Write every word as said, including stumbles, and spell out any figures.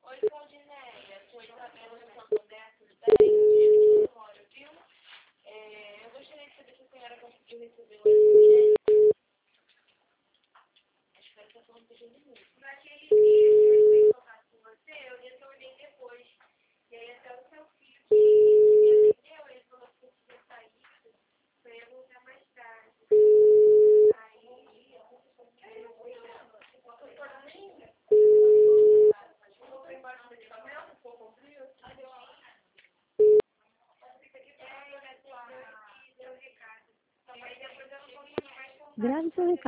Oi, Claudineia. Sou Isabela do Santander, tudo bem? Memória, viu? É, eu gostaria de saber se a senhora conseguiu receber o S M S. Acho que ela está falando de Jesus. Naquele dia que eu entrei em contato com você, eu retornei depois. E aí até o seu filho que me atendeu, ele falou que precisa sair para eu voltar mais tarde. Aí, eu fui lá. Grave seu recado.